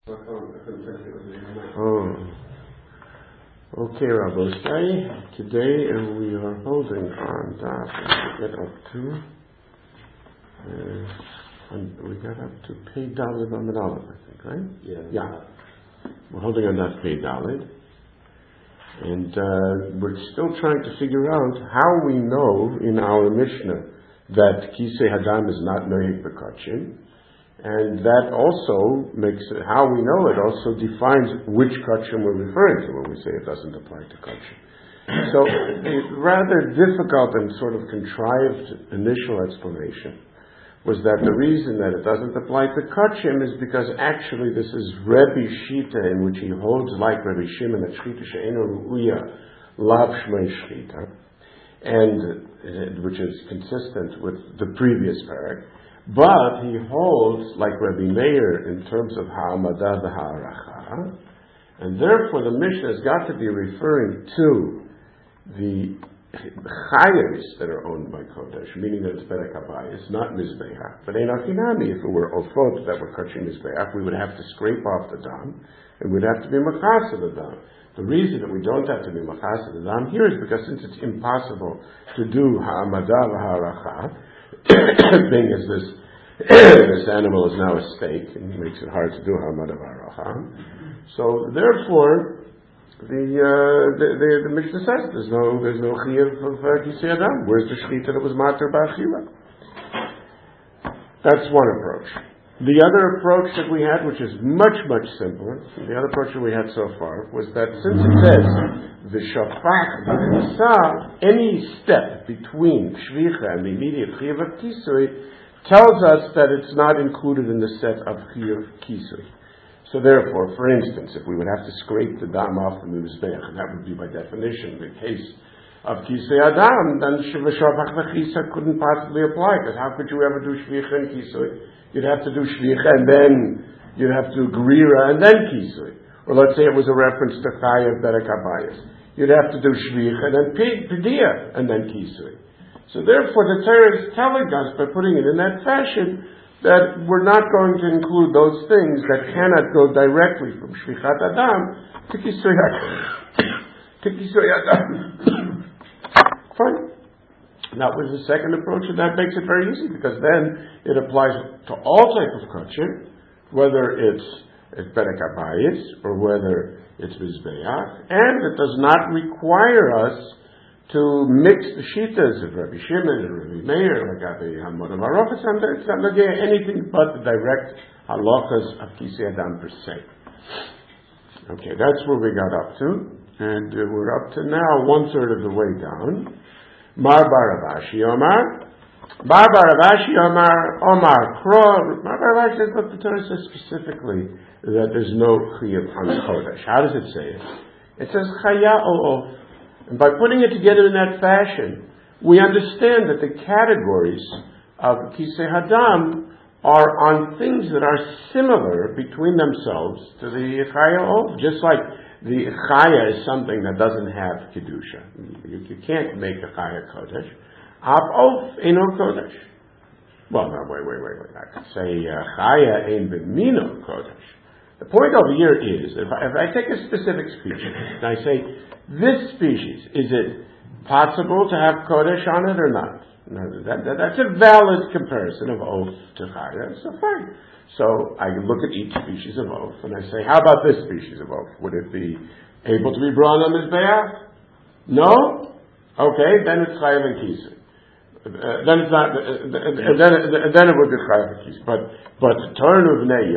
Oh, okay, Rabosai. Today we are holding on that. We get up to, and we got up to Pei Daled Amud Aleph, I think, right? Yeah. We're holding on that Pei Daled, and we're still trying to figure out how we know in our Mishnah that Kisei Hadam is not Noheg B'Kachin. And that also makes it, how we know it also defines which kachim we're referring to when we say it doesn't apply to kachim. So a rather difficult and sort of contrived initial explanation was that the reason that it doesn't apply to kachim is because actually this is Rebbe Shita, in which he holds like Rebbe Shimon that Shchita she'eino ru'uya lav shmei shchita, and which is consistent with the previous parak. But he holds like Rabbi Meir in terms of ha'amada v'ha'aracha, and therefore the Mishnah has got to be referring to the chayos that are owned by Kodesh, meaning that it's Perek Habayis, not Mizbeach. But Ein Achinami, if it were Ofot that were Kachim Mizbeach, we would have to scrape off the dam, and we'd have to be Machasa the dam. The reason that we don't have to be Machasa the dam here is because since it's impossible to do ha'amada v'ha'aracha, being as this animal is now a steak, and it makes it hard to do Hamad of Aracha. So therefore, the Mishnah says there's no chiyuv of Kisei Adam. Where's the shechita that was mater ba'achila? That's one approach. The other approach that we had, which is much simpler, the other approach that we had so far, was that since it says v'shafach v'nisa, any step between shvicha and the immediate chiyuv of kisui tells us that it's not included in the set of chiyuv kisui. So therefore, for instance, if we would have to scrape the dam off the mizbeach, and that would be by definition the case of Kisei Adam, then Shvashafach V'chisa couldn't possibly apply, because how could you ever do Shvicha and Kisui? You'd have to do Shvicha and then you'd have to do Gerira and then Kisui. Or let's say it was a reference to Chayav Perek Habayis. You'd have to do Shvicha and then Pidiyah and then Kisui. So therefore the Torah is telling us, by putting it in that fashion, that we're not going to include those things that cannot go directly from Shvichat Adam to Kisui Adam. Fine. That was the second approach, and that makes it very easy, because then it applies to all type of kachim, whether it's Perek Habayis or whether it's Mizbeach, and it does not require us to mix the shitas of Rabbi Shimon and Rabbi Meir, like Rabbi Hamad of Arofas, and it's not anything but the direct halachas of Kisei Adam per se. Okay, that's where we got up to, and we're up to now 1/3 of the way down. Mar Bar Avashi Omar. Bar Bar Avashi Omar Kro. Mar Bar Avashi says, look, the Torah says specifically that there's no chiyuv on Kodesh. How does it say it? It says Chaya O'of. And by putting it together in that fashion, we understand that the categories of Kisei Hadam are on things that are similar between themselves to the Chaya O'of. Just like the Chaya is something that doesn't have Kedusha. You can't make a Chaya Kodesh. Av-Of Eino Kodesh. Well, no, wait. I could say Chaya Ein B'Mino Kodesh. The point over here is, if I take a specific species, and I say, this species, is it possible to have Kodesh on it or not? No, that's a valid comparison of Of to Chaya, so fine. So I look at each species of oaf and I say, how about this species of oaf? Would it be able to be brought on Mizbeach? No? Okay, then it's Chayav and Kisui. Then it's not. Then it would be Chayav and Kisui. But Tornu B'nei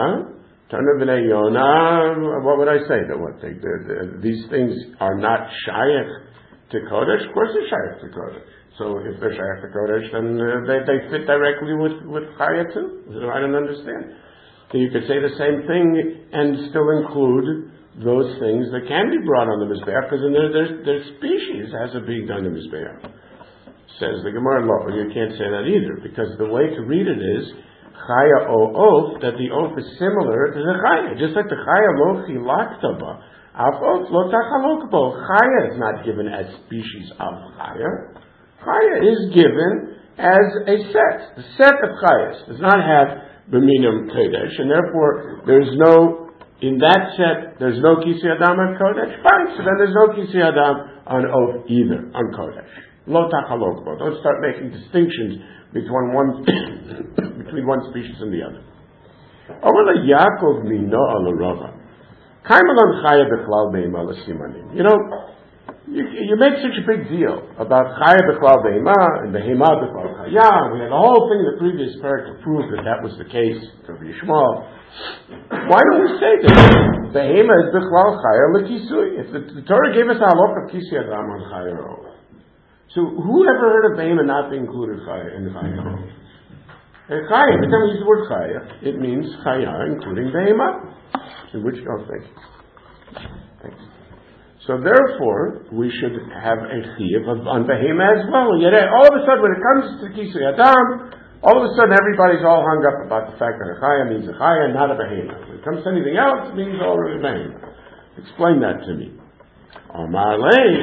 Yonah. What would I say? That these things are not Shayach to Kodesh? Of course they're Shayach to Kodesh. So if they're Shayach to Kodesh, then they fit directly with Chaya too. So I don't understand. So you could say the same thing and still include those things that can be brought on the Mizbeach, because their species has a being done in the Mizbeach. Says the Gemara, you can't say that either, because the way to read it is Chaya O-Of, that the Of is similar to the Chaya. Just like the Chaya lo chilaktaba, Af-Of lo tachalokbo. Chaya is not given as species of Chaya. Chaya is given as a set. The set of Chayas does not have B'minam Kodesh, and therefore there's no In that set, there's no Kisei Adam on Kodesh. Fine, so then there's no Kisei Adam on oath either, on Kodesh. Lo tachalokbo. Don't start making distinctions between one species and the other. Ola Yaakov mino ala Rava. Kaimalon chaya bechlal beima l'simanim. You make such a big deal about chaya bechlal beima and behema bechlal chaya. We had the whole thing in the previous parak to prove that was the case for Yishmael. Why don't we say that behema is bechlal chaya l'kisui? If the Torah gave us a halach of kisui adam on chaya, so who ever heard of behema not being included in the chaya? Chaya, every time we use the word chaya, it means chaya, including behema. In which, thanks. So therefore, we should have a chiyuv on behema as well. Yet all of a sudden, when it comes to kisui adam, all of a sudden everybody's all hung up about the fact that a chaya means a chaya, not a behema. When it comes to anything else, it means already behema. Explain that to me. Clearly,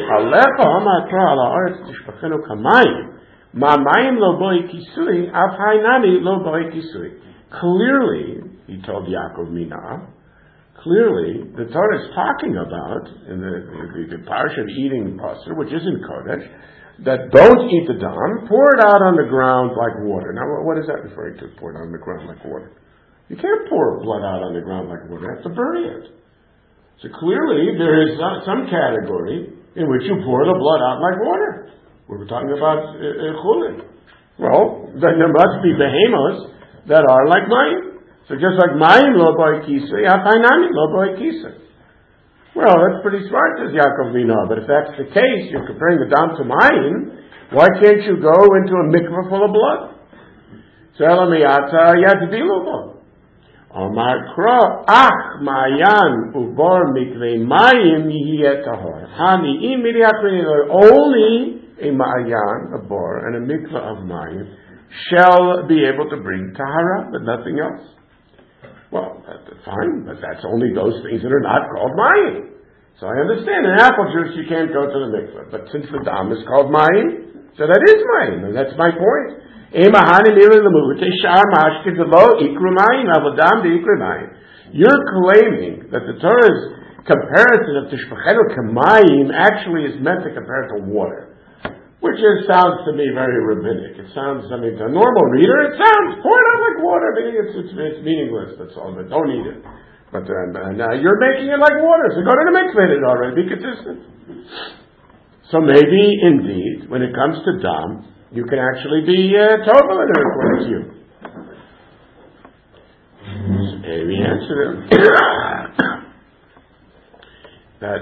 he told Yaakov Mina. Clearly, the Torah is talking about in the parsha of eating pasur, which is in Kodesh, that don't eat the dam, pour it out on the ground like water. Now, what is that referring to? Pour it out on the ground like water. You can't pour blood out on the ground like water. You have to bury it. So clearly, there is some category in which you pour the blood out like water. We were talking about chulin. Well, then there must be behemoths that are like mayim. So just like mayim lo boi kisui, hapainami lo boi kisui. Well, that's pretty smart, says Yaakov Vino. But if that's the case, you're comparing the dam to mayim, why can't you go into a mikveh full of blood? So elamiyata yadbilu. Omar kro ach mayan ubor mikveh mayim yihiyeh tahor. Hani immediately only a mayan, a bor, and a mikveh of mayim shall be able to bring tahara, but nothing else. Well, that's fine, but that's only those things that are not called mayim. So I understand in apple juice you can't go to the mikveh, but since the dam is called mayim, so that is mayim, and that's my point. You're claiming that the Torah's comparison of Tishbachenu Kamayim actually is meant to compare it to water, which sounds to me very rabbinic. It sounds, to a normal reader, it sounds, pour it out like water, meaning it's meaningless, that's all, but don't eat it. But you're making it like water, so go to the mikveh already, be consistent. So maybe, indeed, when it comes to dam, you can actually be total in it according to you. Maybe answer them. That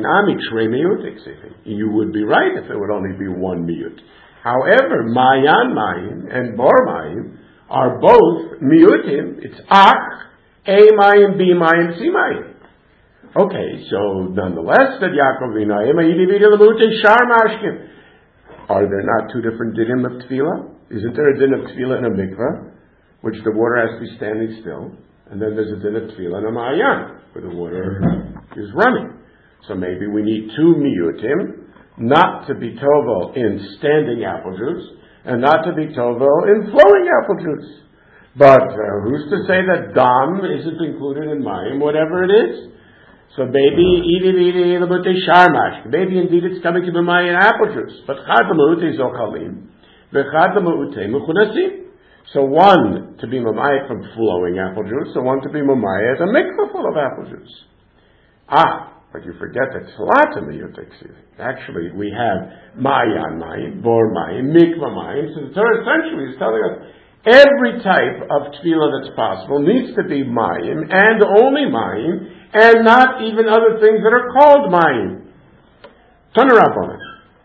you would be right if there would only be one miyut. However, mayan mayim and bor mayim are both miyutim. It's ach, a mayim, b mayim, c mayim. Okay, so nonetheless, that Yaakov Vinayim, shar mashkim. Are there not two different dinim of tefillah? Isn't there a din of tefillah in a mikveh, which the water has to be standing still, and then there's a din of tefillah in a ma'ayan, where the water is running. So maybe we need two miyutim, not to be tovel in standing apple juice, and not to be tovel in flowing apple juice. But who's to say that dam isn't included in mayim, whatever it is? So maybe indeed it's coming to be mayan apple juice. But chad is ochalim, v'chad mechunasim. So one to be mamaya from flowing apple juice, so one to be mamaya as a mikveh full of apple juice. But you forget that tzlatim miyutik. Actually, we have mayan mayim, bor mayim, mikveh mayim. So the Torah essentially is telling us every type of tefillah that's possible needs to be mayim and only mayim, and not even other things that are called mayim. Turn around on it.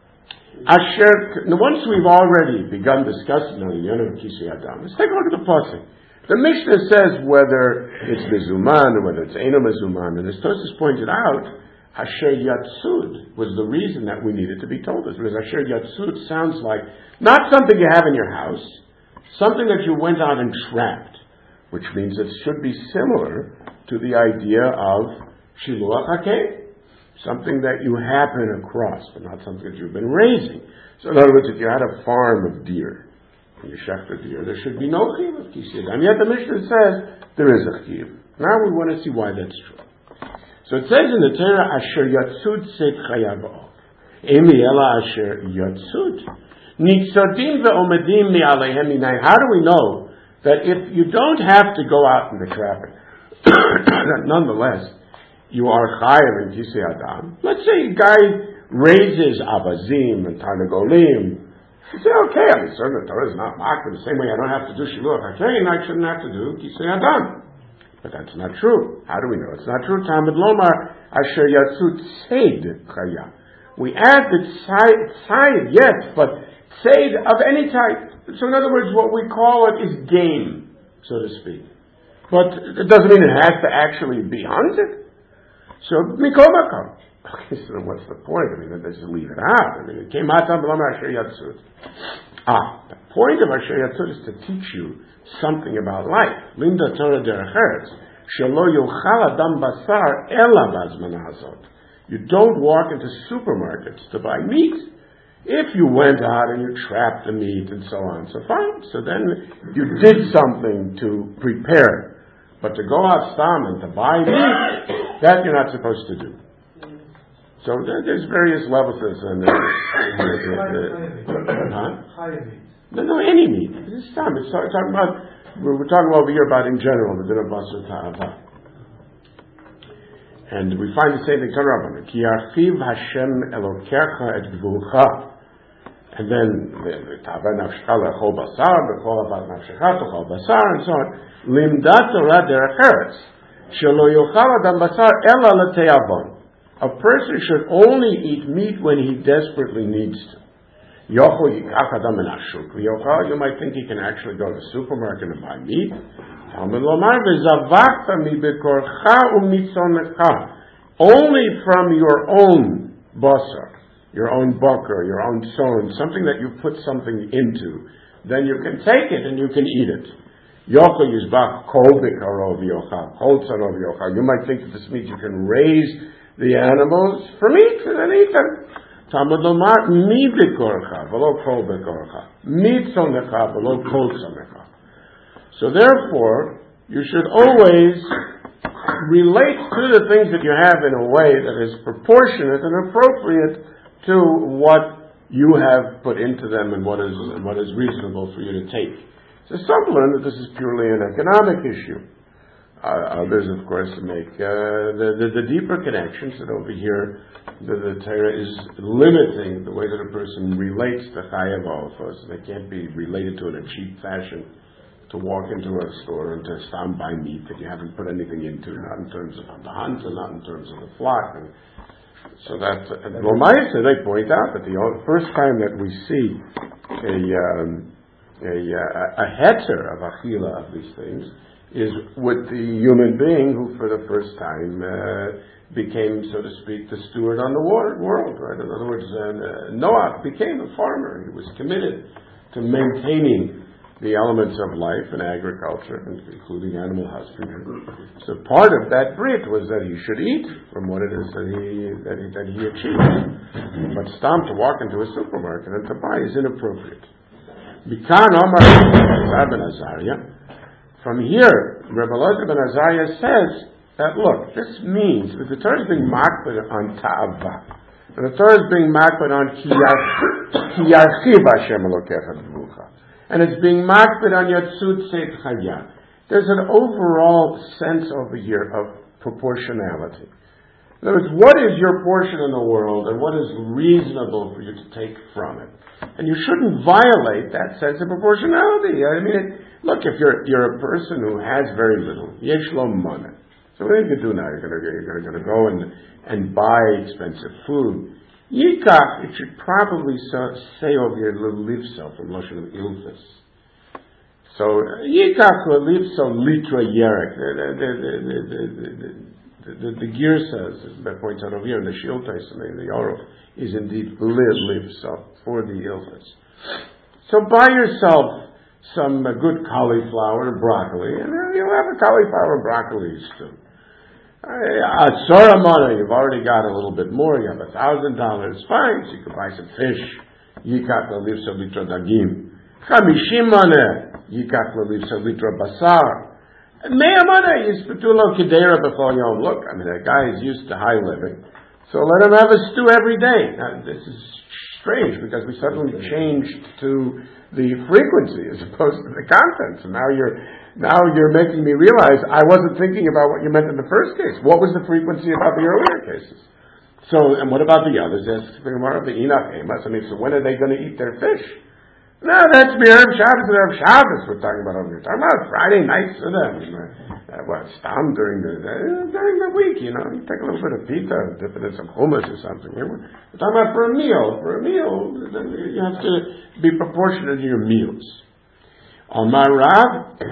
Once we've already begun discussing the Yonah of Kisui Adam, let's take a look at the pasuk. The Mishnah says whether it's mezuman or whether it's eno mezuman, and as Tosfos pointed out, Asher Yatsud was the reason that we needed to be told this, because Asher Yatsud sounds like not something you have in your house, something that you went out and trapped, which means it should be similar to the idea of Shiluach HaKev, something that you happen across, but not something that you've been raising. So in other words, if you had a farm of deer, and you shecht a deer, there should be no chiyuv of kisui. And yet the Mishnah says there is a chiyuv. Now we want to see why that's true. So it says in the Torah, Asher Yatzud Seit Chayav Of. Emi Ela Asher Yatzud. Nitzodim ve'omedim mi'aleihem minay. How do we know that if you don't have to go out in the traffic, that nonetheless, you are chayav in Kisei Adam? Let's say a guy raises avazim and tarnagolim. You say, okay, I mean, certainly the Torah is not mocked in the same way I don't have to do shiluach hakein, I shouldn't have to do Kisei Adam. But that's not true. How do we know it's not true? Talmud Lomar Asher Yatzud Seid Chayav. We add the side, yes, but Seid of any type. So in other words, what we call it is game, so to speak. But it doesn't mean it has to actually be hunted. So, Mikomakam. Okay, so then what's the point? I mean, they just leave it out. I mean, it came out of Asher Yatzud. The point of Asher Yatzud is to teach you something about life. Linda Torah derech eretz. Shelo yochal adam basar ela bazman hazot. You don't walk into supermarkets to buy meat. If you went out and you trapped the meat and so on, so fine. So then you did something to prepare. But to go out stam and to buy meat, that you're not supposed to do. So there's various levels of this. No, any meat. It's stam. It's talking about, we're talking over here about in general, the din of basar ta'ava. And we find the same thing to Rabbanan. Ki yarchiv Hashem elokecha et gvulcha. And then Tava nafshecha lechol basar, bechol avat nafshecha tochol basar, and so on. Limdat Torah derech eretz. Shelo yochal adam basar ela lete'avon. A person should only eat meat when he desperately needs to. Yochol yikach adam menashuk. You might think he can actually go to the supermarket and buy meat. Only from your own basar, your own bakar, your own son, something that you put something into, then you can take it and you can eat it. You might think that this means you can raise the animals for meat and then eat them. Talmud lomar mi bekorcha v'lo kol bekorcha, mitzonecha v'lo kol tzonecha. So therefore, you should always relate to the things that you have in a way that is proportionate and appropriate to what you have put into them and what is reasonable for you to take. So some learn that this is purely an economic issue. Others, of course, make the deeper connections that over here the Torah is limiting the way that a person relates to chayav alfos. They can't be related to it in a cheap fashion. To walk into a store and to stand by meat that you haven't put anything into, not in terms of the hunt and not in terms of the flock. And so that Romayas, they point out that the first time that we see a heter of achila of these things is with the human being who for the first time became, so to speak, the steward on the world, right? In other words, Noah became a farmer. He was committed to maintaining the elements of life and agriculture, including animal husbandry. So part of that brit was that he should eat from what it is that he achieved. But stam to walk into a supermarket and to buy is inappropriate. From here, Rebbe Elazar ben Azariah says that look, this means that the Torah is being makbid on ta'ava, and the Torah is being makbid on ki yarchiv Hashem elokecha b'vucha. And it's being makbid on Yatzud Seit Chayav. There's an overall sense over here of proportionality. In other words, what is your portion in the world and what is reasonable for you to take from it? And you shouldn't violate that sense of proportionality. I mean, look, if you're a person who has very little, yesh lo money. So what are you going to do now? You're going to go and buy expensive food. Yikach, it should probably say over here, levivso, from Lashon of Ilfis. So, Yikach levivso litra yerek. The gear says, that points out over here in the Shiltais and the Yoruf, is indeed levivso, for the Ilfis. So buy yourself some good cauliflower and broccoli, and you'll have a cauliflower and broccoli stew. You've already got a little bit more. You have $1,000. Fine, so you can buy some fish. Yikach lelivso litra dagim. 50 money. Yikach lelivso litra basar. Me'amana yispatulo kedera b'chol yom. Look, I mean, that guy is used to high living, so let him have a stew every day. Now, this is strange because we suddenly changed to the frequency as opposed to the content. So now you're making me realize I wasn't thinking about what you meant in the first case. What was the frequency about the earlier cases? So, and what about the others? Asks the Gemara, the Enoch Amos. I mean, so when are they going to eat their fish? No, that's Erev Shabbos and Erev Shabbos we're talking about over here. We're talking about Friday nights for them. Stam during the week, you take a little bit of pita, dip it in some hummus or something. We're talking about for a meal. For a meal, you have to be proportionate to your meals. On my Rav,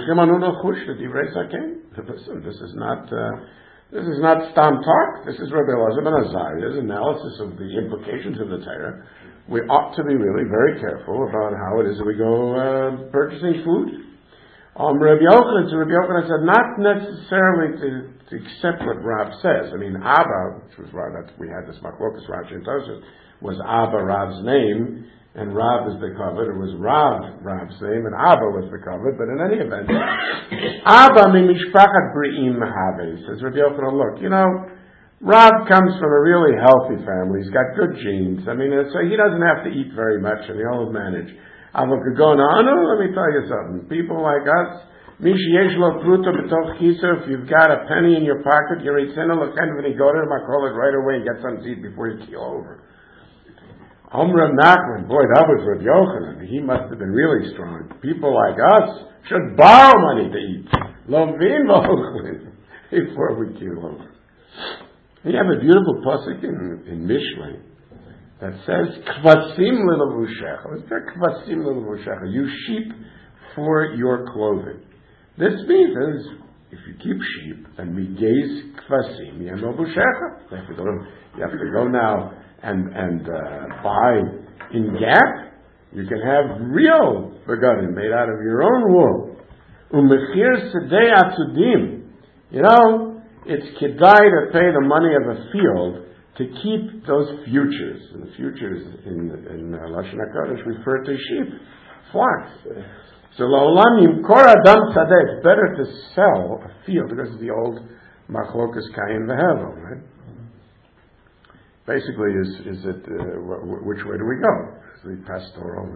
listen, this is not Stam talk. This is Rabbi Elazar ben Azariah's analysis of the implications of the Torah. We ought to be really very careful about how it is that we go purchasing food. Rabbi Yochanan said not necessarily to accept what Rav says. I mean, Abba, which was Rav, we had this Machlokas Rashi and Tosfos, was Abba Rav's name, and Rav is the covet. It was Rav's name, and Abba was the covet. But in any event, Abba mi mishpachat bri'im have, says Rabbi Yochanan. Look, Rav comes from a really healthy family. He's got good genes. I mean, so he doesn't have to eat very much, and he'll manage. Let me tell you something. People like us, if you've got a penny in your pocket, you're when you go to him, I call it right away and get something to eat before you keel over. Rav Nachman, boy, that was Rav Yochanan. He must have been really strong. People like us should borrow money to eat. Before we keel over. You have a beautiful pasuk in Mishlei that says, Kvasim lelavushecha. What's that Kvasim lelavushecha? You sheep for your clothing. This means if you keep sheep, then migeis kvasim yenovushecha. You have to go now and buy in Gap. You can have real begadim made out of your own wool. Umechir sedei atzudim. It's kedai to pay the money of a field to keep those futures. And the futures in Lashon HaKodesh refer to sheep, flocks. So la'olam yimkor adam tzadeh. It's better to sell a field because of the old machlokas kain v'hevel, right? Basically, is it which way do we go? It's the pastoral.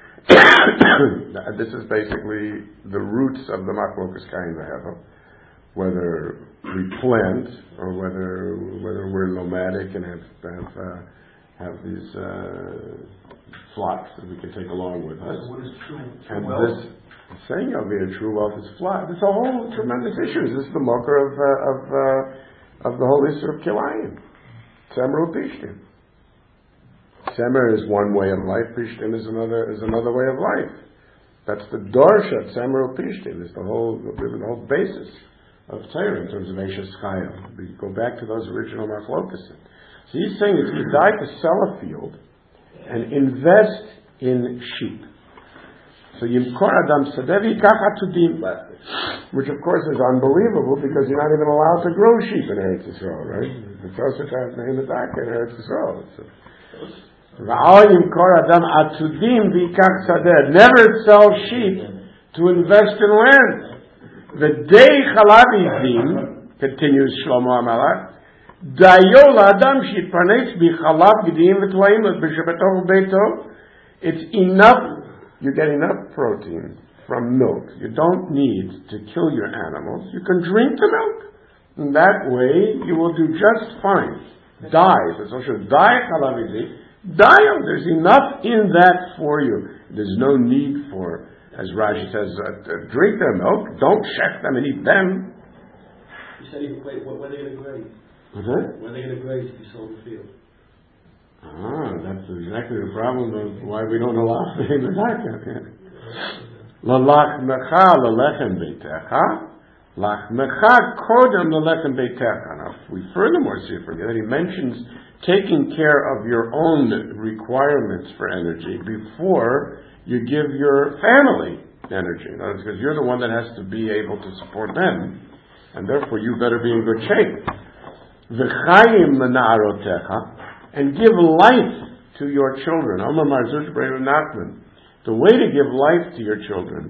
This is basically the roots of the machlokas kain v'hevel. Whether we plant or whether we're nomadic and have these flocks that we can take along with us. What is true and wealth? This saying of the true wealth is flock. There's a whole tremendous issue. This is the mocker of the whole issue of Kilayim. Semer Pishtim. Semer is one way of life. Pishtim is another way of life. That's the Darsha. Semer Pishtim is the whole basis of Torah in terms of Eishes Chayil. We go back to those original machlokas. So he's saying it's kedai to sell a field and invest in sheep. So Yimkor Adam Sadevi Kachatudim, which of course is unbelievable because you're not even allowed to grow sheep in Eretz Yisrael, right? The Tosfos has name the Daka in Eretz Yisrael. V'al Yimkor Adam Atudim V'ikach Sadeh. Never sell sheep to invest in land. The day Chalavizim, continues Shlomo HaMelech, Dayol Adam Shitparnes B'chalav G'dim V'tlaim B'shabatoch Beito. It's enough, you get enough protein from milk. You don't need to kill your animals. You can drink the milk. In that way, you will do just fine. It's also Chalavizim. There's enough in that for you. There's no need for, as Rashi says, drink their milk, don't check them and eat them. You said when are they going to graze? What's that? When are they going to graze if you sold the field? That's exactly the problem of why we don't allow the Medaka. Lalachmecha lalechem beitecha, lachmecha kodem lalechem beitecha. Now, we furthermore see from here that he mentions taking care of your own requirements for energy before you give your family energy. In other words, because you're the one that has to be able to support them, and therefore you better be in good shape. V'chayim l'na'arotecha, and give life to your children. Omar Marzuch Brei Nachman. The way to give life to your children,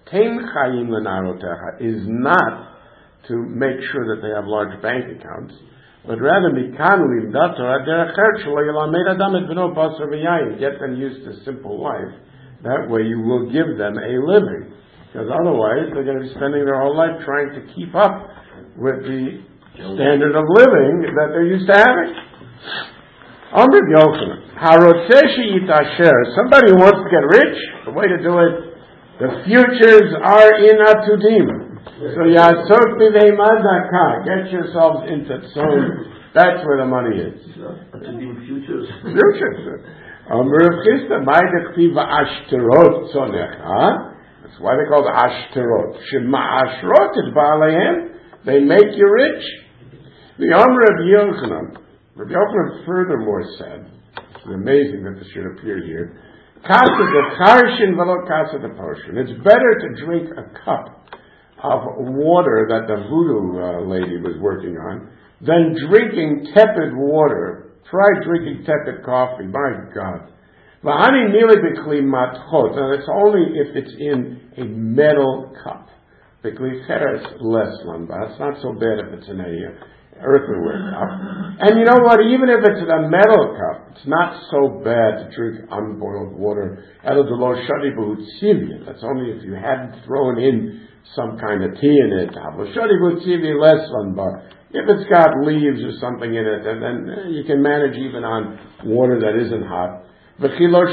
Tein chayim lenarotecha is not to make sure that they have large bank accounts, but rather mikan limdato aderech shelo yelamed adam et beno basar v'yayin. Get them used to simple life. That way you will give them a living. Because otherwise they're going to be spending their whole life trying to keep up with the standard of living that they're used to having. Amr Yochanan, Harotzeshi Yitasher, somebody who wants to get rich, the way to do it, the futures are in Atudim. So Yasok Bivei Madaka, get yourselves into tzon. That's where the money is. Atudim futures. Futures. Amr Chisda, Maidach Piva Ashterot Tzonecha. That's why they call it Ashterot. Shema Ashrot is Baalayim. They make you rich. The Amr of Yochanan. Rabbi Yochanan furthermore said, it's amazing that this should appear here, Kasa de Charshin velo Kasa de Poshin. It's better to drink a cup of water that the voodoo lady was working on than drinking tepid water. Try drinking tepid coffee. My God. V'hani mili b'kli matchot. Now that's only if it's in a metal cup. B'kli cheres less lamba. It's not so bad if it's in a earthenware cup. And you know what? Even if it's in a metal cup, it's not so bad to drink unboiled water. That's only if you hadn't thrown in some kind of tea in it. Less lamba. If it's got leaves or something in it, then you can manage even on water that isn't hot. And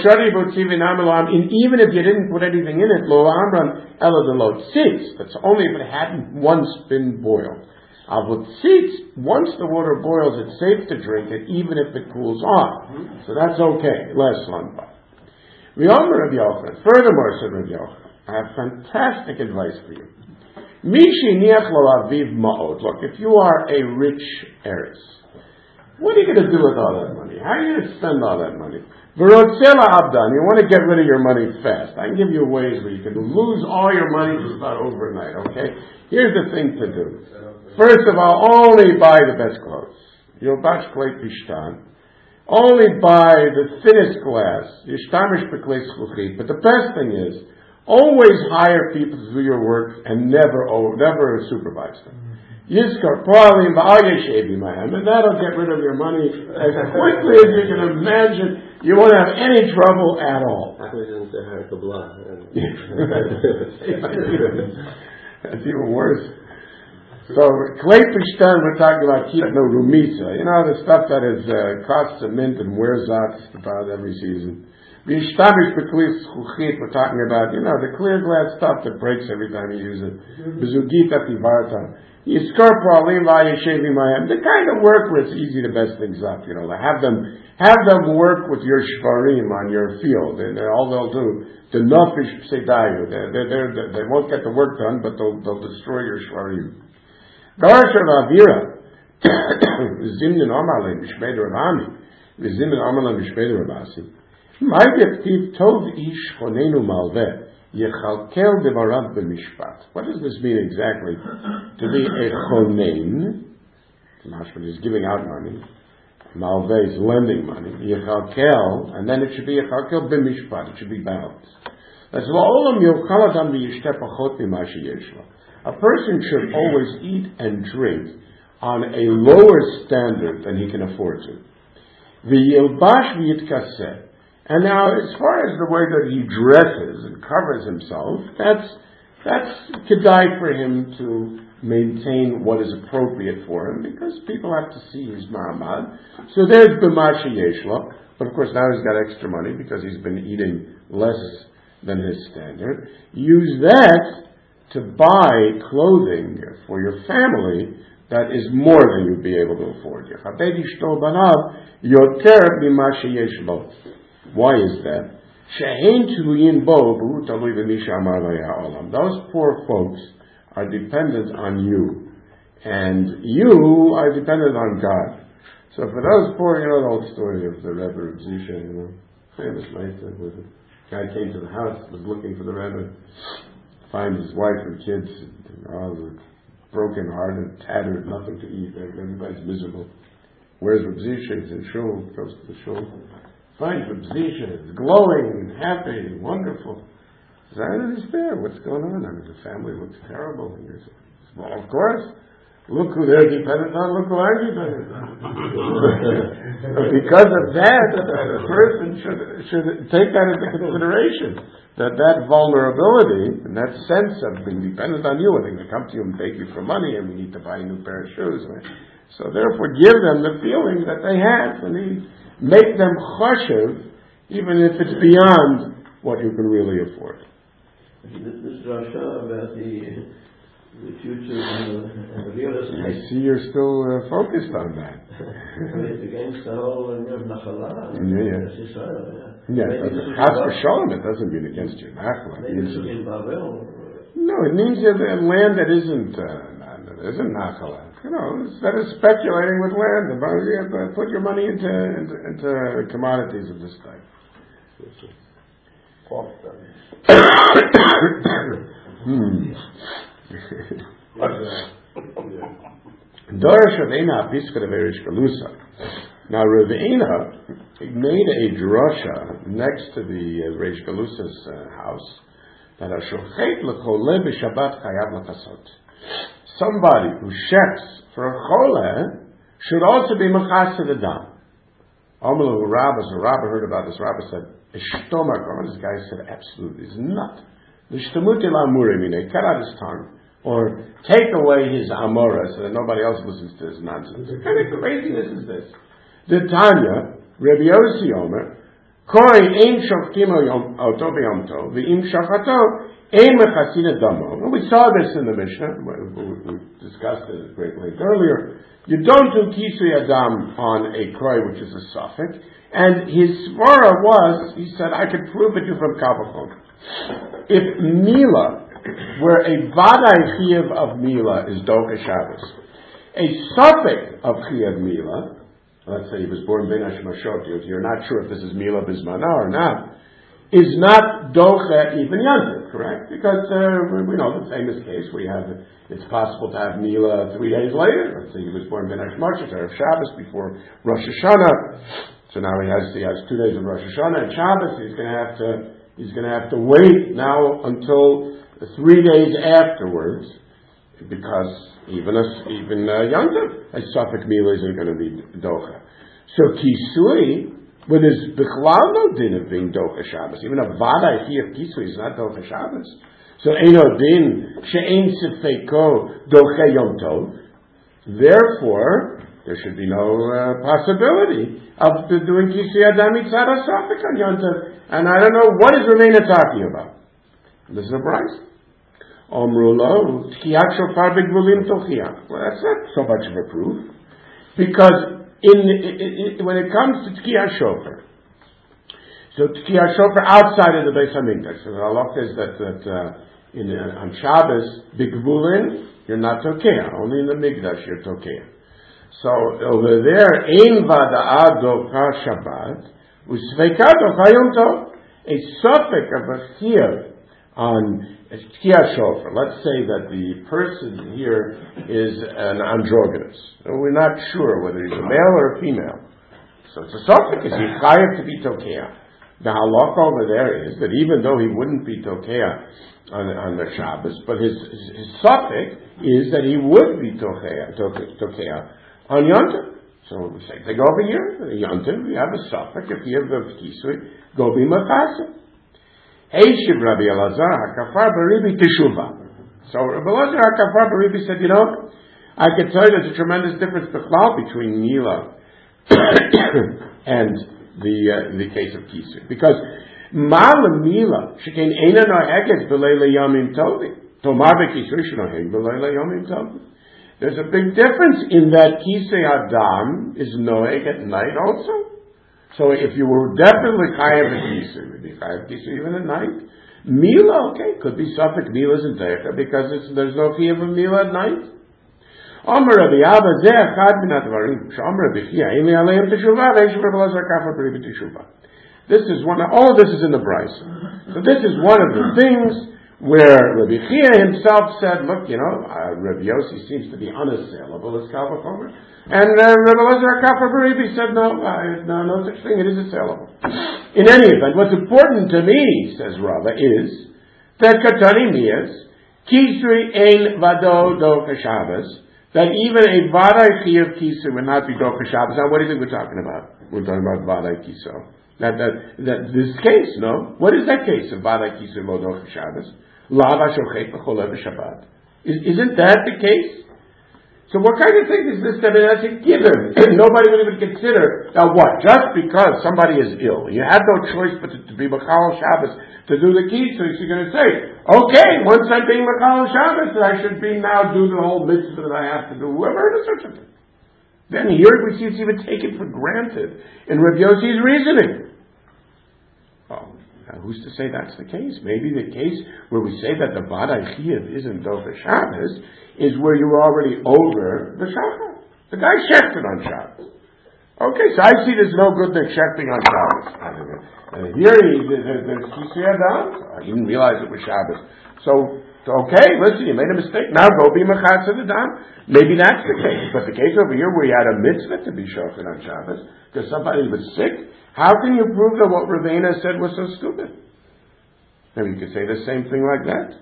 even if you didn't put anything in it, that's only if it hadn't once been boiled. Once the water boils, it's safe to drink it, even if it cools off. So that's okay. Less lanba. Furthermore, said Rabbi Yochanan, I have fantastic advice for you. Look, if you are a rich heiress, what are you going to do with all that money? How are you going to spend all that money? You want to get rid of your money fast. I can give you ways where you can lose all your money just about overnight, okay? Here's the thing to do. First of all, only buy the best clothes. Only buy the thinnest glass. But the best thing is, always hire people to do your work and never supervise them. Yiskar Palim and that'll get rid of your money as quickly as you can imagine. You won't have any trouble at all. That's even worse. So, Klei Pishtan, we're talking about Kitno Rumisa. You know, the stuff that is costs a mint and wears out just about every season. We're talking about, you know, the clear glass stuff that breaks every time you use it. Bezugita Tivarta. The kind of work where it's easy to mess things up, you know, have them work with your shvarim on your field, and all they'll do, the nafish psedayu, they won't get the work done, but they'll destroy your shvarim. Garashav Avira, Zimnin Amalei Mishmeder Ravami, Zimnin Amalei Mishmeder Ravasi. My Gektiv Tov Ish Chonenu Malveh. What does this mean exactly? To be a chonein, is giving out money. Malveh is lending money. Yechalkel, and then it should be yechalkel b'mishpat. It should be balanced. That's la'olam yochal adam v'yishteh pachot mima sheyeshlo. A person should always eat and drink on a lower standard than he can afford to. V'yilbash v'yitkaseh. And now, as far as the way that he dresses and covers himself, that's kedai for him to maintain what is appropriate for him, because people have to see his ma'amad. So there's b'ma sheyeshlo, but of course now he's got extra money because he's been eating less than his standard. Use that to buy clothing for your family that is more than you'd be able to afford. Why is that? Those poor folks are dependent on you, and you are dependent on God. So for those poor, you know the old story of the Rebbe of Zisha, you know, famous life, where the guy came to the house, was looking for the Rebbe, finds his wife and kids, all broken hearted, tattered, nothing to eat, everybody's miserable. Where's Reb Zisha? He's in shul, goes to the shul. Finds Reb Zisha, is glowing and happy and wonderful. So I don't understand what's going on. I mean, the family looks terrible. And you're saying, well, of course. Look who they're dependent on, look who I'm dependent on. But because of that, the person should take that into consideration. That vulnerability and that sense of being dependent on you, and they come to you and beg you for money, and we need to buy a new pair of shoes. So therefore give them the feeling that they have, and make them chashiv, even if it's beyond what you can really afford. This drasha about the future and real estate. I see you're still focused on that. It's against the whole Nachala. Yeah. As for Shalom, it doesn't mean against your Nachala. No, it means that land that isn't Nachala. Instead of speculating with land, put your money into commodities of this type. Dorosh Ravina Piska de Verish Galusa. Now Ravina made a drasha next to the Reish Galusa's house that a shochet l'chole b'Shabbat chayav l'chasot. Somebody who shechs for a chole should also be mechased the dam. Amalu Rabba, so Rabba heard about this. Rabba said, "Ishtomar." This guy said, "Absolutely, he's not." L'shtamuti la'amure mine, cut out his tongue. Or take away his amora so that nobody else listens to his nonsense. What kind of craziness is this? The Tanya, Rabbi Yossi Omer, Koi ein shoftim oto b'yom tov, v'im shachato ein mechasin damo. And we saw this in the Mishnah. We discussed it at great length earlier. You don't do kisui adam on a Koi, which is a suffix. And his svara was, he said, I could prove it to you from Kavachon. If Mila, where a vadai chiyuv of Mila is Docha Shabbos, a suffix of chiyuv Mila, let's say he was born Ben Hashmashot, you're not sure if this is Mila Bismana or not, is not Docha even Yantiv, correct? Because we know the famous case where it's possible to have Mila 3 days later. Let's say he was born Ben Hashmashot, or Shabbos before Rosh Hashanah. So now he has 2 days of Rosh Hashanah and Shabbos. He's going to have to wait now until 3 days afterwards, because even Yom Tov, a suffix Mila isn't going to be Docha. So Kisui, when there's Bichlal no din of being Docha Shabbos, even a Vadai here of Kisui is not Docha Shabbos. So Eino din she'ein sifeiko Docha Yom Tov. Therefore, there should be no possibility of doing Kisui Adam Mitzad suffix on Yom Tov. And I don't know what is Ravina talking about. This is a price. Omrulo, Tkiyat Shofar B'Gvulim Tochiach. Well, that's not so much of a proof. Because when it comes to Tkiyat Shofar, so Tkiyat Shofar outside of the Beis HaMikdash, so the halakha is that on Shabbos, B'Gvulim, you're not Tokeah. Only in the Mikdash you're Tokeah. So over there, Ein Vada'ah Docha Shabbat, Usveika Docha Yom Tov. A suffix of a chiyuv on Tkiyat Shofar. Let's say that the person here is an androgynous. So we're not sure whether he's a male or a female. So it's a suffix. Is he chayav to be Tokeah? The halakha over there is that even though he wouldn't be Tokeah on the Shabbos, but his suffix is that he would be Tokeah on Yom Tov. So we say, they go over here, Yom Tov, you have a suffix, if you have a kisui, go be machasa. Heishiv Rabbi Elazar HaKafar Baribi Teshuvah. So Rabbi Elazar HaKafar Baribi said, I can tell you there's a tremendous difference between Mila and the case of kisui. Because Mala Mila, Shekein Eina Noheges B'Leila Yomim Tovi. Tomar B'Kisui Shenoheg B'Leila Yomim Tovi. There's a big difference in that Kisei Adam is Noeg at night also. So if you were definitely Chayav Kisei, would be Chayav Kisei even at night. Mila, okay, could be suffix Mila isn't there because there's no Chayav of Mila at night. Omer Rabbi Abba Zeh Chad Min Advarim. Shomer Rabbi Chia Eli Aleim Teshuvah Ve'Yishuv Rabbi Elazar Kafar B'Ribi Teshuvah. This is all of this is in the Brisa. So this is one of the things where Rabbi Chia himself said, look, Rabbi Yossi seems to be unassailable as Kal V'chomer. And Rabbi Elazar Kafar B'Ribi said, no such thing, it is assailable. In any event, what's important to me, says Rava, is that Katani Mias, Kisui ein vado docha Shabbos, that even a Vadai Chi of Kisui would not be docha Shabbos. Now, what do you think we're talking about? We're talking about Vadai Kiso. That this case, no? What is that case of Vadai Kisui lo docha Shabbos? Lava shochet b'cholev Shabbat. Isn't that the case? So what kind of thing is this that that's a given? Nobody would even consider. Now what? Just because somebody is ill, you had no choice but to be Machal Shabbos to do the key, so you're going to say, okay, once I'm being Machal Shabbos, I should be now do the whole mitzvah that I have to do. Whoever heard of such a thing? Then here we see it's even taken for granted in Rabbi Yossi's reasoning. Oh, now who's to say that's the case? Maybe the case where we say that the Vadai Chiyuv isn't Docha Shabbos is where you're already over the Shabbos. The guy shechted on Shabbos. Okay, so I see there's no good in shechting on Shabbos. Here there's Kisui Adam. He didn't realize it was Shabbos. So, okay, listen, you made a mistake. Now go be Mechatz of the Dam. Maybe that's the case. But the case over here where you had a mitzvah to be shechted on Shabbos because somebody was sick, how can you prove that what Ravina said was so stupid? Maybe you could say the same thing like that.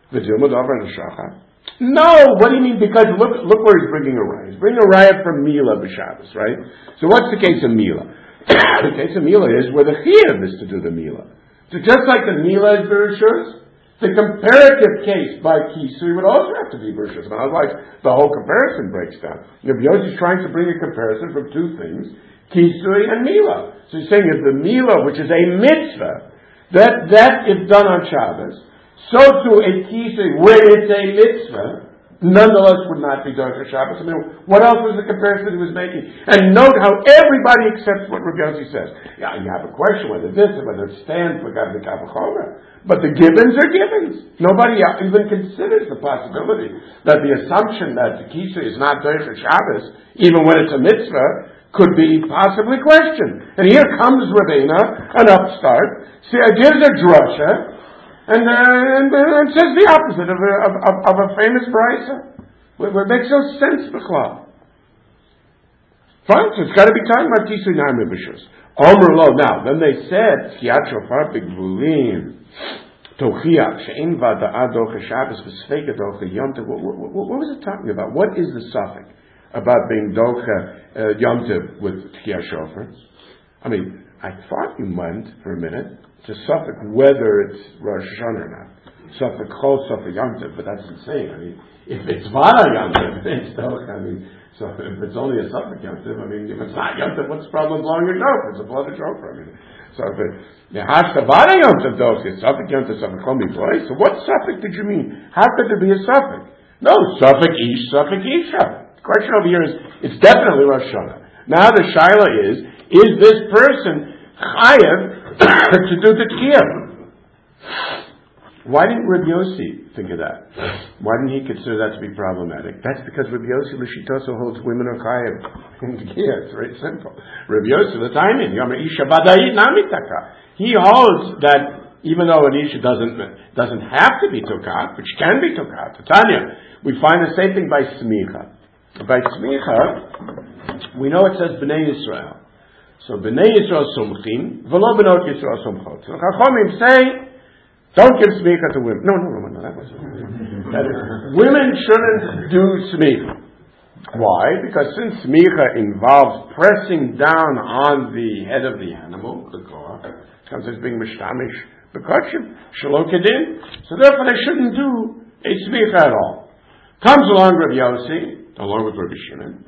No, what do you mean? Because look where he's bringing a riot. He's bringing a riot from Mila b'Shabbos, right? So what's the case of Mila? The case of Mila is where the chiyuv is to do the Mila. So just like the Mila is Bereshus, the comparative case by Kisui would also have to be Bereshus. Otherwise, the whole comparison breaks down. Rabbi Yossi is trying to bring a comparison from two things, Kisui and Mila. So he's saying if the Mila, which is a mitzvah, that if done on Shabbos, so too a Kisui, when it's a mitzvah, nonetheless would not be Docha Shabbos. I mean, what else was the comparison he was making? And note how everybody accepts what Rabbi Yossi says. Yeah, you have a question whether it stands for God the Kavachomer. But the givens are givens. Nobody even considers the possibility that the assumption that the Kisui is not Docha Shabbos, even when it's a mitzvah, could be possibly questioned. And here comes Ravina, an upstart, gives a drasha, and says the opposite of a famous brisa. It makes no sense, b'chlal. Fine, so it's got to be talking about Kisui Naim B'Shus. Omer Lo. Now, then they said, Tchiyat Shofar B'Gvulim, Tochiach, She'en Vada'a Docha Shabbos, V'Sfeika Docha Yom Tov. What was it talking about? What is the suffix about being Docha Yom Tov with Tchiyat Shofar? I mean, I thought you meant, for a minute, to suffix whether it's Rosh Hashanah or not. Suffix Chol, suffix Yom Tov, but that's insane. I mean, if it's Vada Yom Tov, it's Docha. I mean, so if it's only a suffix Yom Tov, I mean, if it's not Yom Tov, what's the problem blowing your shofar? It's a blood of shofar. I mean, so if it's Hashta Vada Yom Tov Docha, it's suffix Yom Tov, suffix Chol Mivoy. So what suffix did you mean? How could there be a suffix? No, suffix Ish, suffix Isha. The question over here is, it's definitely Rosh Hashanah. Now the shaila is this person chayav to do the tkiyah? Why didn't Rabbi Yossi think of that? Why didn't he consider that to be problematic? That's because Rabbi Yossi l'shitoso holds women are chayav in tkiyah. It's very simple. Rabbi Yossi l'taimin yom isha badayit namitaka. He holds that even though an isha doesn't have to be tokat, which can be tokat. Tanya, we find the same thing by smicha. By smicha, we know it says Bnei Yisrael. So Bnei Yisrael sumchim, v'lo benot Yisrael sumchot. So Chachomim say, don't give smicha to women. No, that wasn't it. Women shouldn't do smicha. Why? Because since smicha involves pressing down on the head of the animal, the goah, comes as being mishtamish, bekachim, shalom kedin. So therefore they shouldn't do a smicha at all. Comes along Rabbi Yossi, along with Rabbi Shimon,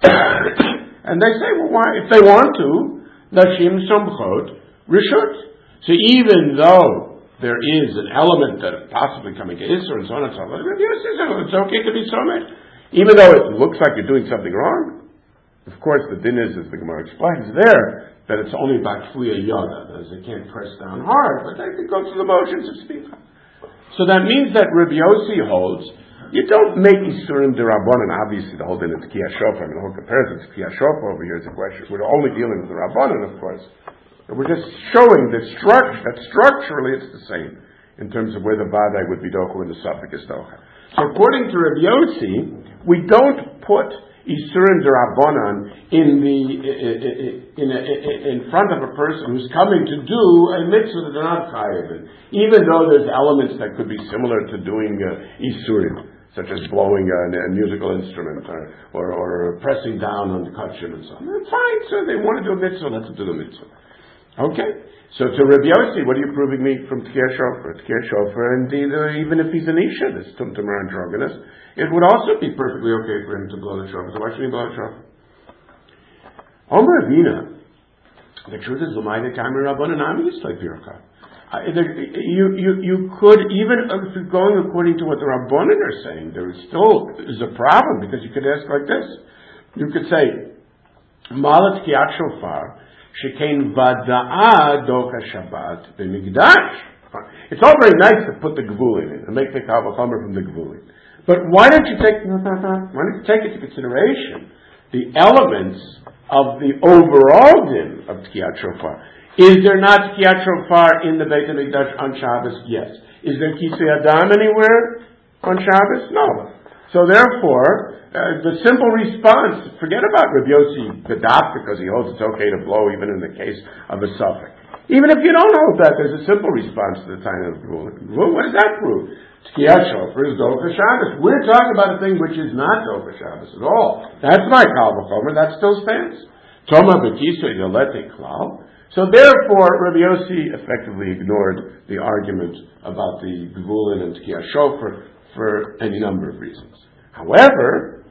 and they say, well, why? If they want to, Nashim Somchot Rishut. So even though there is an element that is possibly coming to Isser and so on and so on, Rabbi Yossi says, it's okay to be somech. Even though it looks like you're doing something wrong. Of course, the din is, as the Gemara explains there, that it's only about Kfuya Yoda, that is, they can't press down hard, but they can go through the motions of Smicha. So that means that Rabbi Yossi holds, you don't make Isurim D'Rabbanan. Obviously, the whole thing is Tkiyah Shofar. I mean, the whole comparison to Tkiyah Shofar over here is a question. We're only dealing with the Rabbanan, of course. And we're just showing that structurally it's the same in terms of where the Vadai would be Docha and the Suffix is Docha. So according to Rabbi Yossi, we don't put Isurim D'Rabbanan in front of a person who's coming to do a mitzvah that they're not chayav in, even though there's elements that could be similar to doing Isurim, such as blowing a musical instrument or pressing down on the kachim and so on. Fine, so they want to do a mitzvah, let them do the mitzvah. Okay? So to Rabbi Yossi, what are you proving me from Tkir Shofar? Tkir Shofar, indeed, even if he's an Isha, this Tumtum or androgynous, it would also be perfectly okay for him to blow the shofar. So why should he blow the shofar? Omer Avina, the truth is, L'mayde Kaimir Rabbanan Ami Yislay Pircha. You could, even if you're going according to what the Rabbanan are saying, there is a problem, because you could ask like this. You could say, Malat Kiat Shofar, Shekain Vada'a Docha Shabbat B'Migdash. It's all very nice to put the Gvulin in and make the Kal V'chomer from the Gvulin. But why don't you take into consideration the elements of the overall din of Tkiyat Shofar? Is there not Tkiyat Shofar in the Beit HaMikdash on Shabbos? Yes. Is there Kisei Adam anywhere on Shabbos? No. So therefore, the simple response, forget about Rabbi Yossi Gadaf, because he holds it's okay to blow even in the case of a suffix. Even if you don't hold that, there's a simple response to the time of rule. What does that prove? Tkiyat Shofar is Docha Shabbos. We're talking about a thing which is not Docha Shabbos at all. That's my Kal V'chomer, that still stands. Toma B'Kisei Yolete Klal. So therefore, Rabbi Yossi effectively ignored the argument about the Gvulin and Tkiyat Shofar for any number of reasons. However,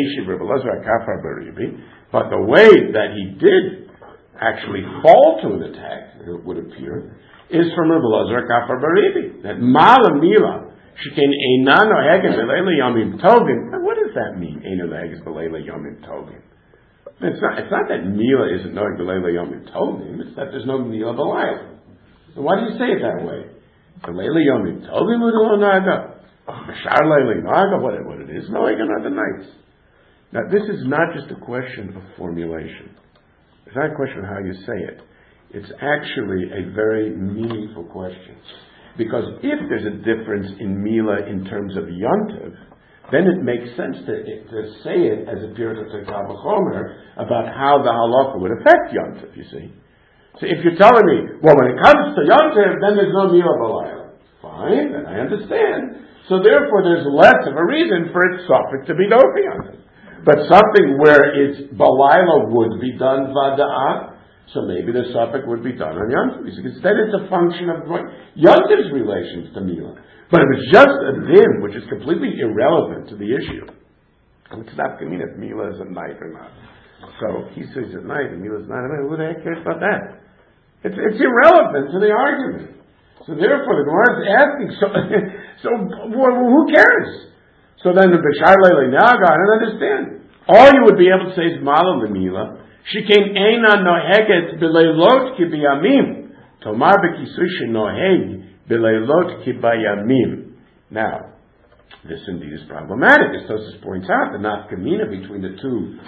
but the way that he did actually fall to an attack, it would appear, is from Rabbi Elazar Kafar Baribi. That Mala Mila, Shekain Einan Oheges B'Leila Yomim Tovim. What does that mean, Einan Oheges B'Leila Yomim Tovim? It's not that Mila isn't knowing B'Leila Yomim Tovim, it's that there's no Mila B'Leila. So why do you say it that way? B'Leila Yomim Tovim U'Lo Naga. B'Shar Leila Naga, what it is, no Egan are the nights. Now this is not just a question of formulation. It's not a question of how you say it. It's actually a very meaningful question. Because if there's a difference in Mila in terms of Yontiv, then it makes sense to say it as a Pircha Kal V'chomer about how the halacha would affect Yontiv, you see. So if you're telling me, well, when it comes to Yontiv, then there's no Mila B'Layla. Fine, then I understand. So therefore there's less of a reason for its suffix to be Docha Yontiv. But something where its B'Layla would be done Vada'ah, so maybe the suffix would be done on Yontiv. Because then it's a function of Yontiv's relations to Mila. But if it's just a din, which is completely irrelevant to the issue, it's not going to mean if Mila is at night or not. So he says at night and Mila is not at night. Who the heck cares about that? It's irrelevant to the argument. So therefore, the Gemara is asking. So who cares? So then the B'Shar Leila Naga, I don't understand. All you would be able to say is Mala L'Mila. Shekain Eina Noheget B'Leilot Ki B'Yamim. Tomar B'Kisui Shenoheg B'Leilot Ki B'Yamim. Now, this indeed is problematic. As Tosfos points out, the nafkamina between the two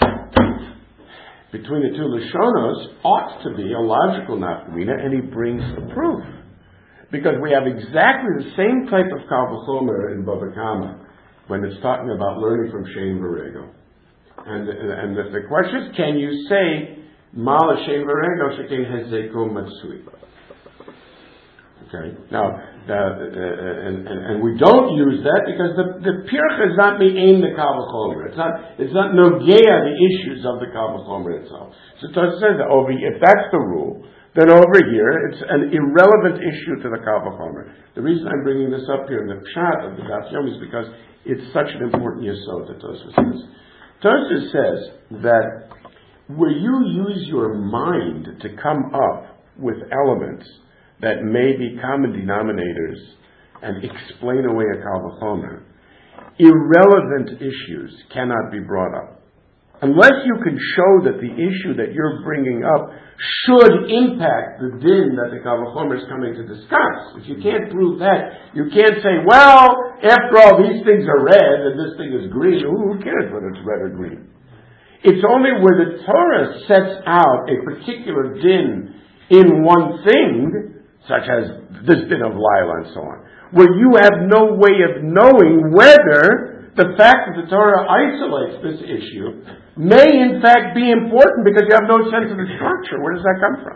Lashonos ought to be a logical nafkamina, and he brings the proof. Because we have exactly the same type of Kal V'chomer in Bava Kama when it's talking about learning from Shein V'Regel. And the question is, can you say Mala Shein V'Regel Shekain Hezeko Matsui? Okay. Now, and we don't use that because the Pircha is not me'ain the Kal V'chomer. It's not nogea the issues of the Kal V'chomer itself. So Tosfos says that if that's the rule, then over here it's an irrelevant issue to the Kal V'chomer. The reason I'm bringing this up here in the pshat of the Daf Yomi is because it's such an important yesod that Tosfos says. Tosfos says that where you use your mind to come up with elements that may be common denominators and explain away a Kal V'chomer, irrelevant issues cannot be brought up. Unless you can show that the issue that you're bringing up should impact the din that the Kal V'chomer is coming to discuss. If you can't prove that, you can't say, well, after all, these things are red and this thing is green. Who cares whether it's red or green? It's only where the Torah sets out a particular din in one thing, such as this din of Lila and so on, where you have no way of knowing whether the fact that the Torah isolates this issue may in fact be important because you have no sense of the structure. Where does that come from?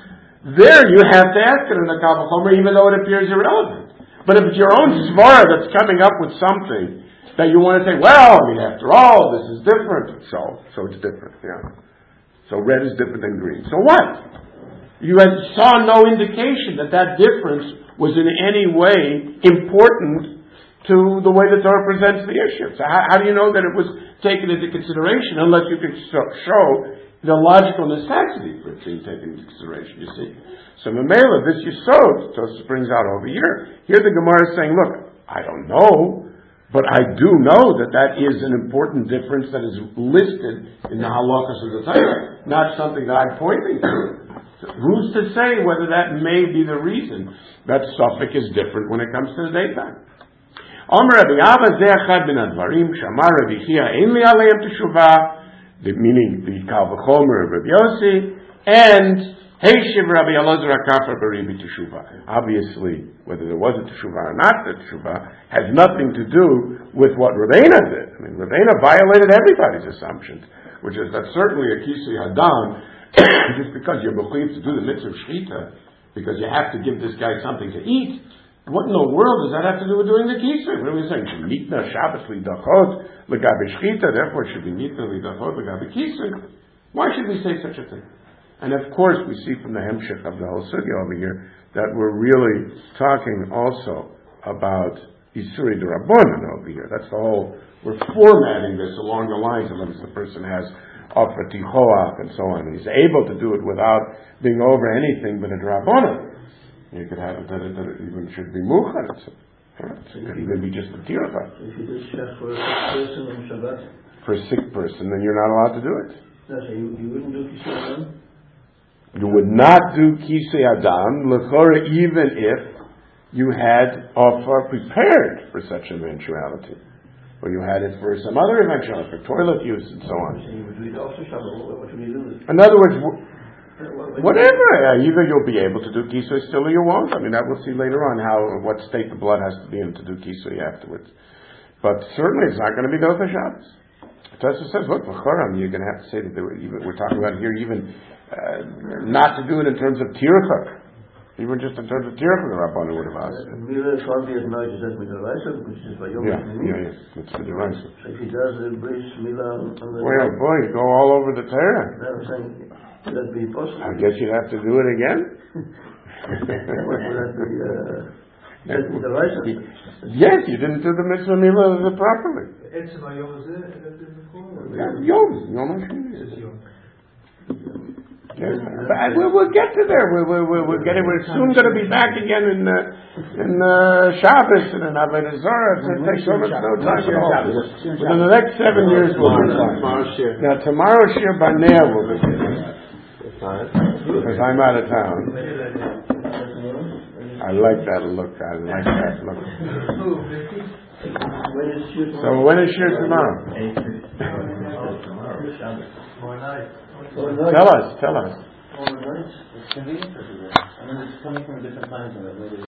There you have to ask it in the Kal Vachomer, even though it appears irrelevant. But if it's your own svara that's coming up with something that you want to say, well, I mean, after all, this is different. So it's different, yeah. So red is different than green. So what? You saw no indication that difference was in any way important to the way the Torah presents the issue. So how do you know that it was taken into consideration unless you can show the logical necessity for it being taken into consideration, you see? So Mamela, this Yisod, Tosfos brings out over here. Here the Gemara is saying, look, I don't know, but I do know that is an important difference that is listed in the halachas of the Torah, not something that I'm pointing to. So who's to say whether that may be the reason that suffix is different when it comes to the daytime? Omer Rabbi Abba Zeh Echad Min Advarim Shamar Rabbi Chia Ein Li Aleim Teshuvah, meaning the Kal Vachomer of Rabbi Yossi, and Heishiv Rabbi Elazar HaKafar Baribi Teshuvah. Obviously, whether there was a Teshuvah or not, the Teshuvah has nothing to do with what Ravena did. I mean, Ravena violated everybody's assumptions, which is that certainly a Kisei Hadam, just because you're believed to do the mitzvah of Shechita, because you have to give this guy something to eat, what in the world does that have to do with doing the Kisei? What are we saying? Mitna Shabbos Lidachot L'gabe Shechita, therefore it should be Mitna Lidachot L'gabe Kisei. Why should we say such a thing? And of course we see from the Hemshech of the whole sugya over here that we're really talking also about Isuri D'Rabbanan over here. That's the whole, we're formatting this along the lines of the person has Ofra Tichoach and so on. He's able to do it without being over anything but a D'Rabbanan. You could have it that it even should be Muchar. It could even be just a Tircha. If you did Shech for a sick person on Shabbat? For a sick person, then you're not allowed to do it. No, so you wouldn't do Kisei Adam? You would not do Kisei Adam, L'chora, even if you had Ofar prepared for such an eventuality. Or you had it for some other eventuality, for toilet use and so on. So you would do it after Shabbat. What would you do? In other words, whatever, either you'll be able to do Kisei still or you won't. I mean, that we'll see later on what state the blood has to be in to do Kisei afterwards. But certainly it's not going to be Docha Shabbos. Tosfos says, look, L'choram, you're going to have to say that we're talking about here even not to do it in terms of Tircha. Even just in terms of Tircha, the Rabbanan would have asked. Mila Shvavi at night is that Midaraisa, because it's by Yom Yeah, it's Midaraisa. So if he does a bris Mila on the Well, boy, you go all over the Torah. No, I'm saying, would that be possible? I guess you'd have to do it again. Would that be Midaraisa? Yes, you didn't do the mitzvah Mila properly. Yom HaShini. Yes, we'll get to there. We'll get it. We're soon going to be back again in Shabbos and in Avodah Zarah. It takes almost no time at all. Within the next 7 years, we'll be fine. Now, tomorrow's Shir Banea will be because I'm out of town. I like that look. So when is Shir tomorrow? Tell us. It's convenient for you. I mean, it's coming from a different time zone.